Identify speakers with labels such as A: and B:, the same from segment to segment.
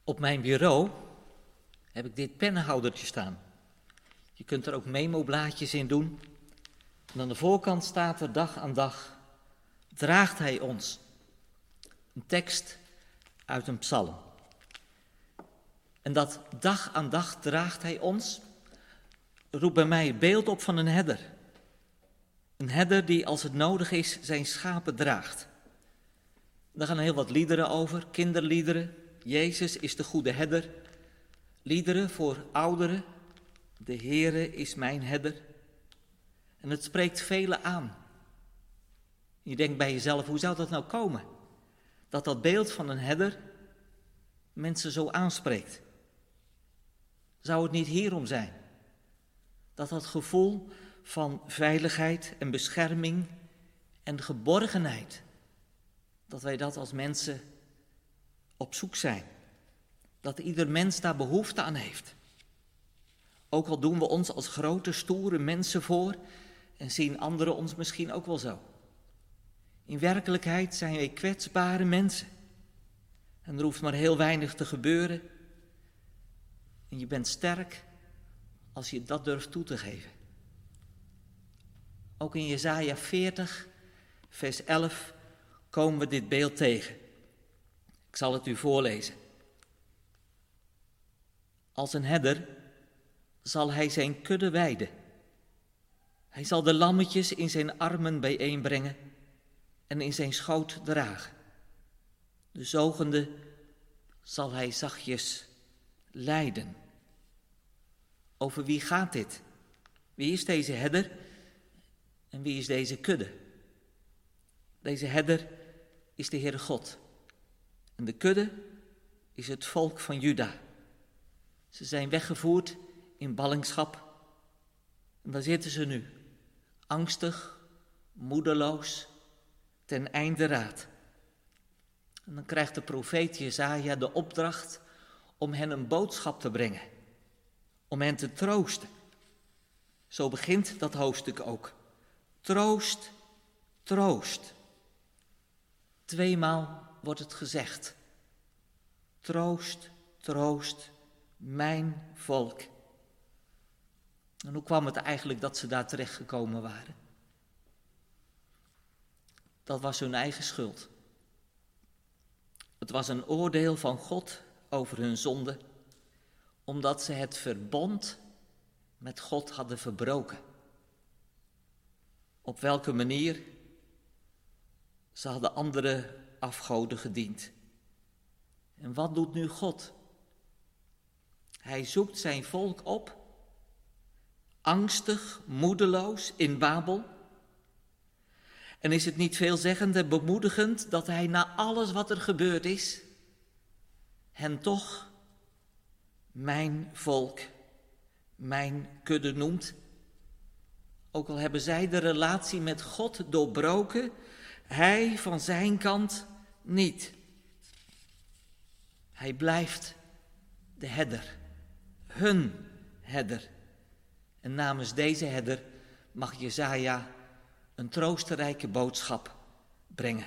A: Op mijn bureau heb ik dit pennenhoudertje staan. Je kunt er ook memo-blaadjes in doen. En aan de voorkant staat er dag aan dag, draagt hij ons. Een tekst uit een psalm. En dat dag aan dag draagt hij ons, roept bij mij het beeld op van een herder. Een herder die als het nodig is zijn schapen draagt. Daar gaan heel wat liederen over, kinderliederen. Jezus is de goede herder. Liederen voor ouderen. De Heere is mijn herder. En het spreekt velen aan. Je denkt bij jezelf, hoe zou dat nou komen? Dat beeld van een herder mensen zo aanspreekt. Zou het niet hierom zijn? Dat gevoel van veiligheid en bescherming en geborgenheid, dat wij dat als mensen op zoek zijn. Dat ieder mens daar behoefte aan heeft. Ook al doen we ons als grote, stoere mensen voor en zien anderen ons misschien ook wel zo. In werkelijkheid zijn wij kwetsbare mensen. En er hoeft maar heel weinig te gebeuren. En je bent sterk als je dat durft toe te geven. Ook in Jesaja 40, vers 11 komen we dit beeld tegen. Ik zal het u voorlezen. Als een herder zal hij zijn kudde weiden. Hij zal de lammetjes in zijn armen bijeenbrengen en in zijn schoot dragen. De zogende zal hij zachtjes leiden. Over wie gaat dit? Wie is deze herder en wie is deze kudde? Deze herder is de Heere God. En de kudde is het volk van Juda. Ze zijn weggevoerd in ballingschap. En daar zitten ze nu, angstig, moedeloos, ten einde raad. En dan krijgt de profeet Jesaja de opdracht om hen een boodschap te brengen. Om hen te troosten. Zo begint dat hoofdstuk ook. Troost, troost. 2 maal wordt het gezegd. Troost, troost, mijn volk. En hoe kwam het eigenlijk dat ze daar terechtgekomen waren? Dat was hun eigen schuld. Het was een oordeel van God over hun zonde, omdat ze het verbond met God hadden verbroken. Op welke manier? Ze hadden andere afgoden gediend. En wat doet nu God? Hij zoekt zijn volk op, angstig, moedeloos in Babel. En is het niet veelzeggend en bemoedigend dat hij na alles wat er gebeurd is, hen toch mijn volk, mijn kudde noemt? Ook al hebben zij de relatie met God doorbroken, hij van zijn kant niet. Hij blijft de herder, hun herder. En namens deze herder mag Jesaja een troosterijke boodschap brengen.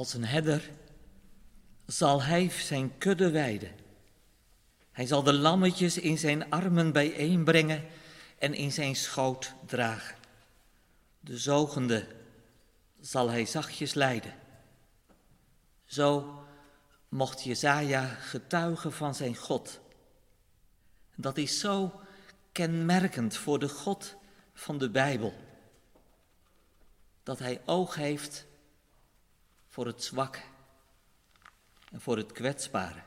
A: Als een herder zal hij zijn kudde weiden. Hij zal de lammetjes in zijn armen bijeenbrengen en in zijn schoot dragen. De zogende zal hij zachtjes leiden. Zo mocht Jesaja getuigen van zijn God. Dat is zo kenmerkend voor de God van de Bijbel. Dat hij oog heeft voor het zwakke en voor het kwetsbare.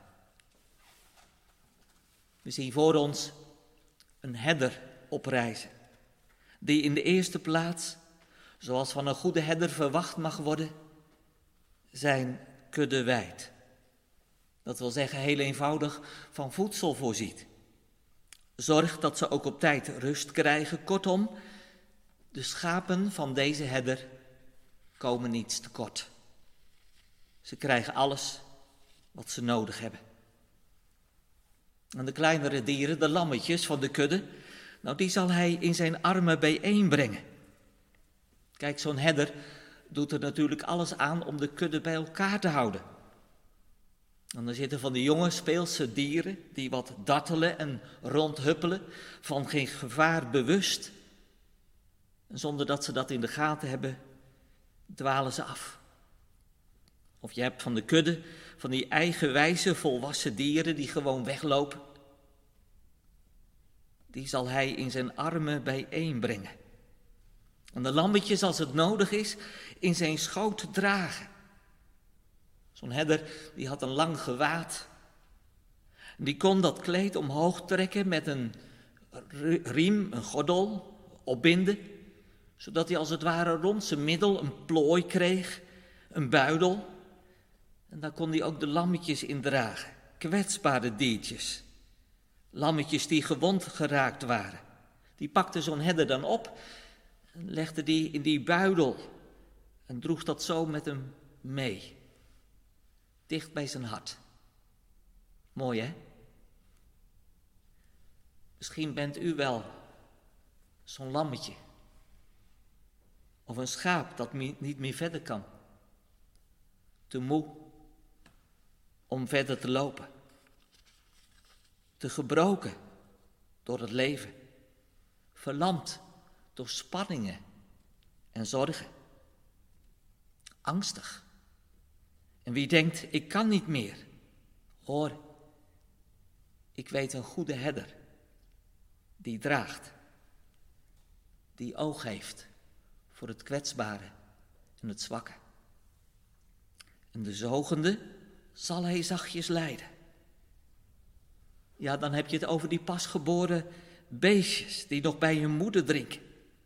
A: We zien voor ons een herder oprijzen, die in de eerste plaats, zoals van een goede herder verwacht mag worden, zijn kudde weidt. Dat wil zeggen heel eenvoudig van voedsel voorziet. Zorgt dat ze ook op tijd rust krijgen. Kortom, de schapen van deze herder komen niets tekort. Ze krijgen alles wat ze nodig hebben. En de kleinere dieren, de lammetjes van de kudde, die zal hij in zijn armen bijeenbrengen. Kijk, zo'n herder doet er natuurlijk alles aan om de kudde bij elkaar te houden. En dan zitten van die jonge speelse dieren die wat dartelen en rondhuppelen, van geen gevaar bewust. En zonder dat ze dat in de gaten hebben, dwalen ze af. Of je hebt van de kudde, van die eigenwijze volwassen dieren die gewoon weglopen. Die zal hij in zijn armen bijeenbrengen. En de lammetjes, als het nodig is, in zijn schoot dragen. Zo'n herder die had een lang gewaad. Die kon dat kleed omhoog trekken met een riem, een gordel, opbinden. Zodat hij als het ware rond zijn middel een plooi kreeg, een buidel. En daar kon hij ook de lammetjes in dragen, kwetsbare diertjes. Lammetjes die gewond geraakt waren. Die pakte zo'n herder dan op en legde die in die buidel en droeg dat zo met hem mee. Dicht bij zijn hart. Mooi, hè? Misschien bent u wel zo'n lammetje. Of een schaap dat niet meer verder kan. Te moe om verder te lopen. Te gebroken door het leven. Verlamd door spanningen en zorgen. Angstig. En wie denkt, ik kan niet meer. Hoor, ik weet een goede herder. Die draagt. Die oog heeft voor het kwetsbare en het zwakke. En de zogende zal hij zachtjes leiden. Ja, dan heb je het over die pasgeboren beestjes die nog bij hun moeder drinken.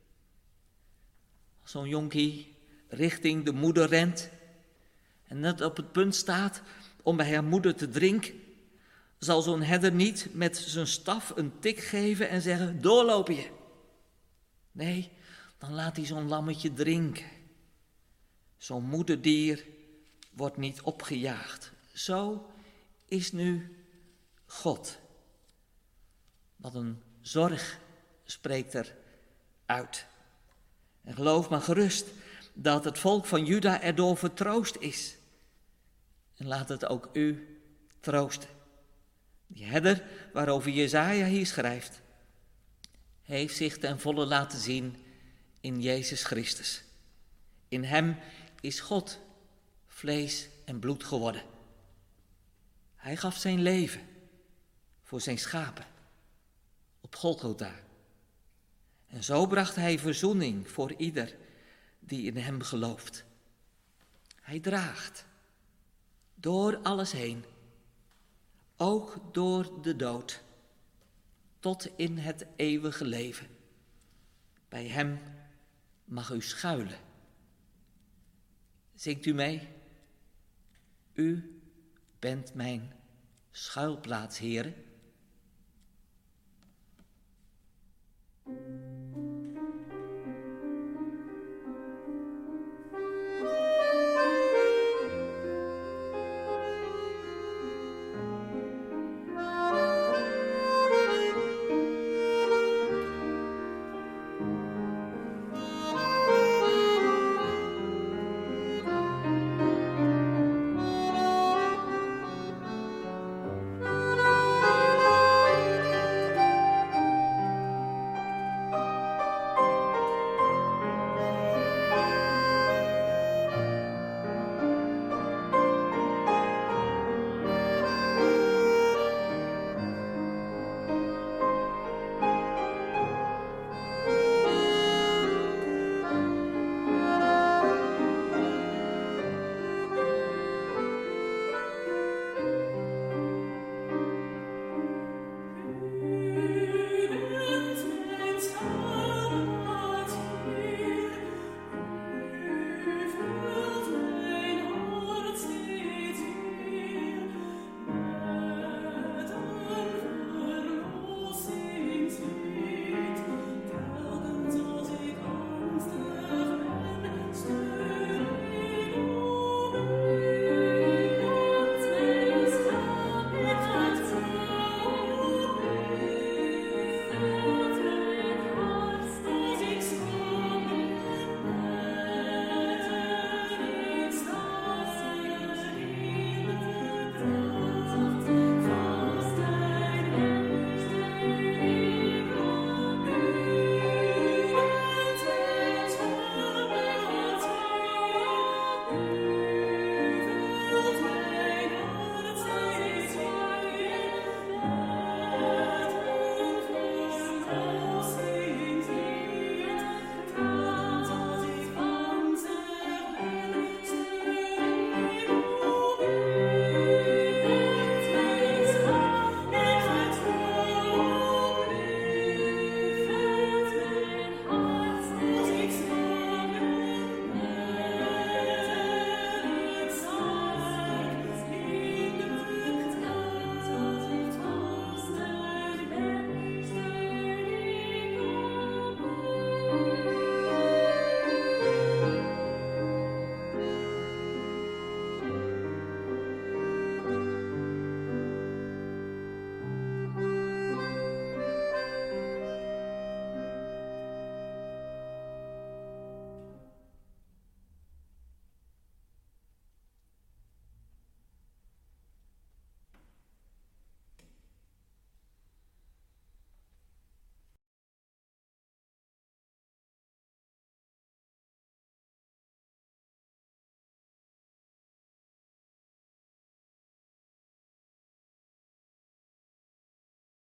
A: Als zo'n jonkie richting de moeder rent en net op het punt staat om bij haar moeder te drinken, zal zo'n herder niet met zijn staf een tik geven en zeggen, doorlopen je. Nee, dan laat hij zo'n lammetje drinken. Zo'n moederdier wordt niet opgejaagd. Zo is nu God. Wat een zorg spreekt er uit. En geloof maar gerust dat het volk van Juda erdoor vertroost is. En laat het ook u troosten. Die herder waarover Jesaja hier schrijft, heeft zich ten volle laten zien in Jezus Christus. In hem is God vlees en bloed geworden. Hij gaf zijn leven voor zijn schapen op Golgotha. En zo bracht hij verzoening voor ieder die in hem gelooft. Hij draagt door alles heen, ook door de dood, tot in het eeuwige leven. Bij hem mag u schuilen. Zingt u mee? U bent mijn schuilplaats, Heere.